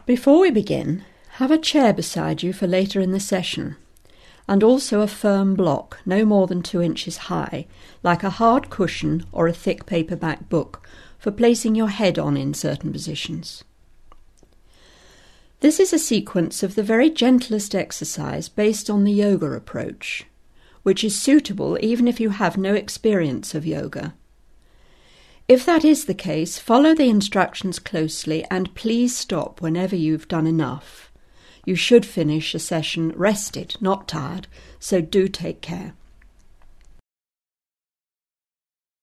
Before we begin, have a chair beside you for later in the session, and also a firm block no more than 2 inches high, like a hard cushion or a thick paperback book, for placing your head on in certain positions. This is a sequence of the very gentlest exercise based on the yoga approach, which is suitable even if you have no experience of yoga. If that is the case, follow the instructions closely and please stop whenever you've done enough. You should finish a session rested, not tired, so do take care.